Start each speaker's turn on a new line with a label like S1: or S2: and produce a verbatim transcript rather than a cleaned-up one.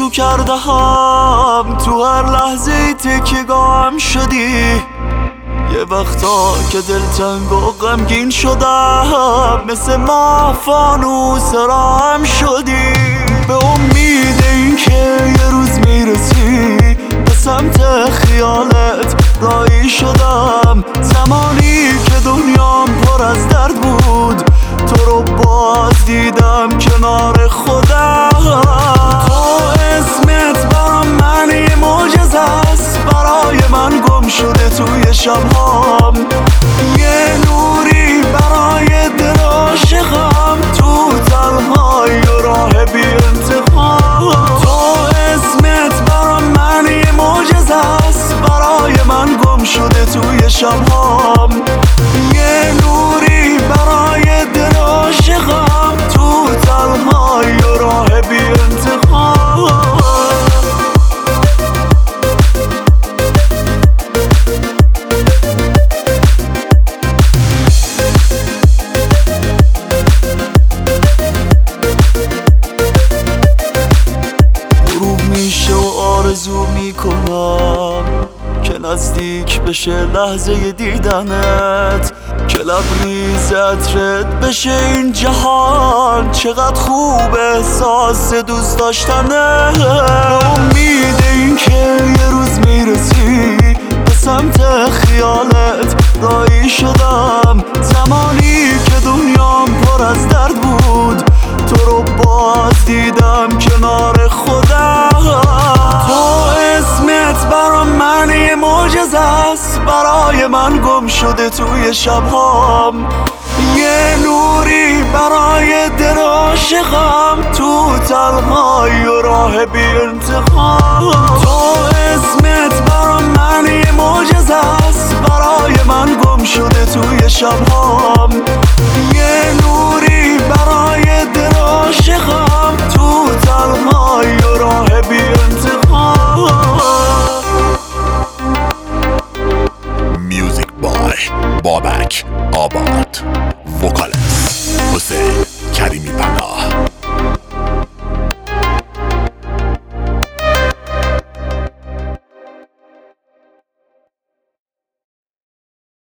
S1: آرزو کرده هم تو هر لحظه تکیه‌گاهم شدی. یه وقتا که دلتنگ و غمگین شدم مثل ما فانوس راهم شدی. به امید این که یه روز میرسی به سمت خیالت راهی شدم. زمانی که دنیام پر از درد بود تو رو باز دیدم کنار خودم. تو اسمت برام من یه معجزه است، برای من گم شده توی شبهام. یه نوری برای دل عاشقم تو تنهایی و راه بی انتهام. تو اسمت برام من یه معجزه است، برای من گم شده توی شبهام. یه نوری برای دل عاشقم تو تنهایی و راه بی انتهام. آرزو میکنم که نزدیک بشه لحظه دیدنت، که لبریز عطرت بشه این جهان. چقدر خوب احساس دوست داشتنه. امید این که یه روز میرسی به سمت خیالت راهی شدم. زمانی که دنیام پر از درد بود تو رو باز دیدم کنار خودم. تو اسمت برام من یه معجزه است، برای من گم شده توی شبهام. یه نوری برای دل عاشقم تو تنهایی و راه بی انتهام. تو اسمت برام من یه معجزه است، برای من گم شده توی شبهام. یه نوری برای دل